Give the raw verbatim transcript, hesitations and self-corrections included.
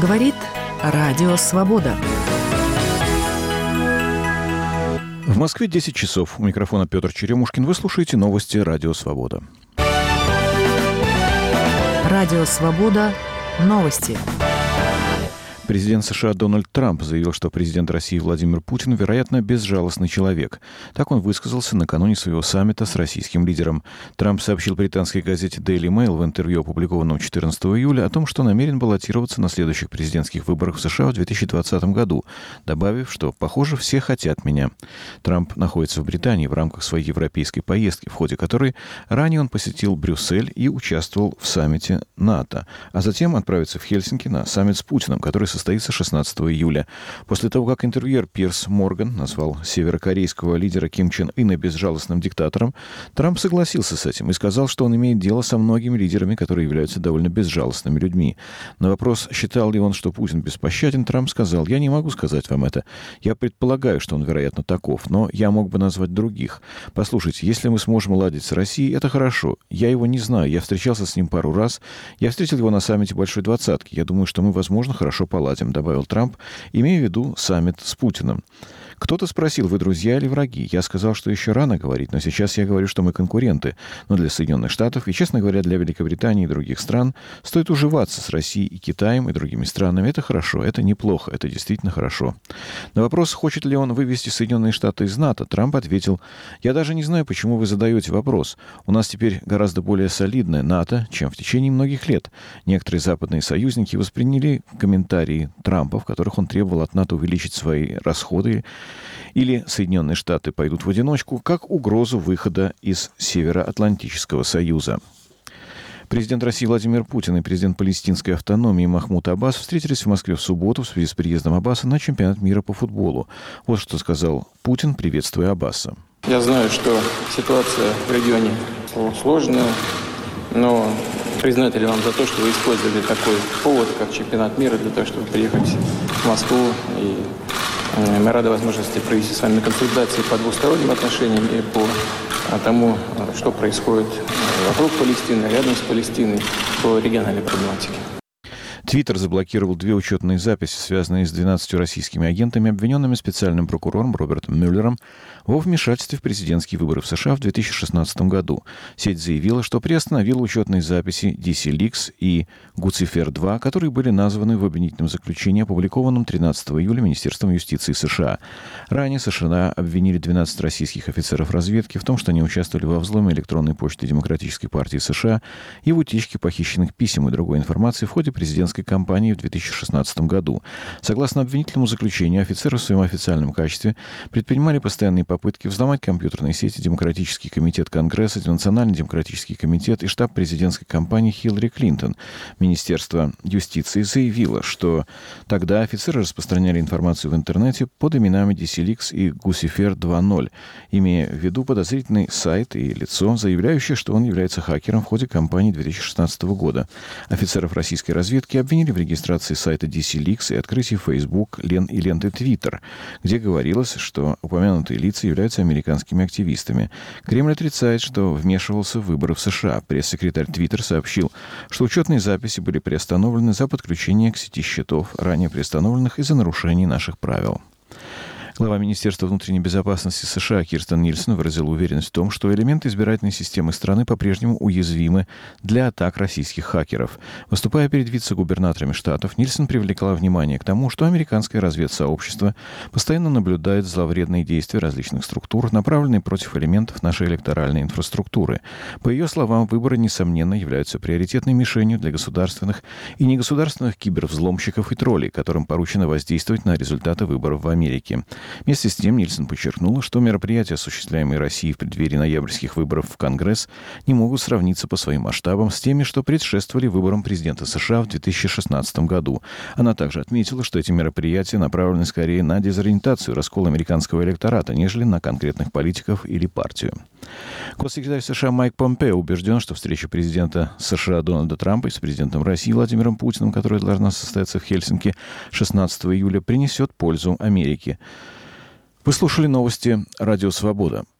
Говорит Радио Свобода. В Москве десять часов. У микрофона Петр Черемушкин. Вы слушаете новости Радио Свобода. Радио Свобода. Новости. Президент США Дональд Трамп заявил, что президент России Владимир Путин, вероятно, безжалостный человек. Так он высказался накануне своего саммита с российским лидером. Трамп сообщил британской газете Daily Mail в интервью, опубликованном четырнадцатого июля, о том, что намерен баллотироваться на следующих президентских выборах в США в две тысячи двадцатом году, добавив, что, похоже, все хотят меня. Трамп находится в Британии в рамках своей европейской поездки, в ходе которой ранее он посетил Брюссель и участвовал в саммите НАТО, а затем отправится в Хельсинки на саммит с Путиным, который состоится шестнадцатого июля. После того, как интервьюер Пирс Морган назвал северокорейского лидера Ким Чен Ына безжалостным диктатором, Трамп согласился с этим и сказал, что он имеет дело со многими лидерами, которые являются довольно безжалостными людьми. На вопрос, считал ли он, что Путин беспощаден, Трамп сказал: «Я не могу сказать вам это. Я предполагаю, что он, вероятно, таков, но я мог бы назвать других. Послушайте, если мы сможем ладить с Россией, это хорошо. Я его не знаю. Я встречался с ним пару раз. Я встретил его на саммите Большой Двадцатки. Я думаю, что мы, возможно, хорошо поладим», добавил Трамп, имея в виду саммит с Путиным. Кто-то спросил: вы друзья или враги? Я сказал, что еще рано говорить, но сейчас я говорю, что мы конкуренты. Но для Соединенных Штатов и, честно говоря, для Великобритании и других стран стоит уживаться с Россией и Китаем и другими странами. Это хорошо, это неплохо, это действительно хорошо. На вопрос, хочет ли он вывести Соединенные Штаты из НАТО, Трамп ответил: «Я даже не знаю, почему вы задаете вопрос. У нас теперь гораздо более солидное НАТО, чем в течение многих лет». Некоторые западные союзники восприняли комментарии Трампа, в которых он требовал от НАТО увеличить свои расходы, или Соединенные Штаты пойдут в одиночку, как угрозу выхода из Североатлантического союза. Президент России Владимир Путин и президент палестинской автономии Махмуд Аббас встретились в Москве в субботу в связи с приездом Аббаса на чемпионат мира по футболу. Вот что сказал Путин, приветствуя Аббаса. Я знаю, что ситуация в регионе сложная, но признателен вам за то, что вы использовали такой повод, как чемпионат мира, для того, чтобы приехать в Москву. И мы рады возможности провести с вами консультации по двусторонним отношениям и по тому, что происходит вокруг Палестины, рядом с Палестиной, по региональной проблематике. Твиттер заблокировал две учетные записи, связанные с двенадцатью российскими агентами, обвиненными специальным прокурором Робертом Мюллером во вмешательстве в президентские выборы в США в две тысячи шестнадцатом году. Сеть заявила, что приостановила учетные записи ди си Leaks и Гуцифер два, которые были названы в обвинительном заключении, опубликованном тринадцатого июля Министерством юстиции США. Ранее США обвинили двенадцать российских офицеров разведки в том, что они участвовали во взломе электронной почты Демократической партии США и в утечке похищенных писем и другой информации в ходе президентской кампании в две тысячи шестнадцатом году. Согласно обвинительному заключению, офицеры в своем официальном качестве предпринимали постоянные попытки взломать компьютерные сети, Демократический комитет Конгресса, Национальный демократический комитет и штаб президентской кампании Хиллари Клинтон. Министерство юстиции заявило, что тогда офицеры распространяли информацию в интернете под именами ди си Leaks и Гуцифер два ноль, имея в виду подозрительный сайт и лицо, заявляющее, что он является хакером в ходе кампании две тысячи шестнадцатого года. Офицеров российской разведки обвинили в регистрации сайта ди си Leaks и открытии Facebook, Лен и ленты Twitter, где говорилось, что упомянутые лица являются американскими активистами. Кремль отрицает, что вмешивался в выборы в США. Пресс-секретарь Twitter сообщил, что учетные записи были приостановлены за подключение к сети счетов, ранее приостановленных из-за нарушений наших правил. Глава Министерства внутренней безопасности США Кирстен Нильсен выразила уверенность в том, что элементы избирательной системы страны по-прежнему уязвимы для атак российских хакеров. Выступая перед вице-губернаторами штатов, Нильсен привлекла внимание к тому, что американское разведсообщество постоянно наблюдает зловредные действия различных структур, направленные против элементов нашей электоральной инфраструктуры. По ее словам, выборы, несомненно, являются приоритетной мишенью для государственных и негосударственных кибервзломщиков и троллей, которым поручено воздействовать на результаты выборов в Америке. Вместе с тем Нильсен подчеркнула, что мероприятия, осуществляемые Россией в преддверии ноябрьских выборов в Конгресс, не могут сравниться по своим масштабам с теми, что предшествовали выборам президента США в две тысячи шестнадцатом году. Она также отметила, что эти мероприятия направлены скорее на дезориентацию, раскол американского электората, нежели на конкретных политиков или партию. Госсекретарь США Майк Помпео убежден, что встреча президента США Дональда Трампа с президентом России Владимиром Путиным, которая должна состояться в Хельсинки шестнадцатого июля, принесет пользу Америке. Вы слушали новости «Радио Свобода».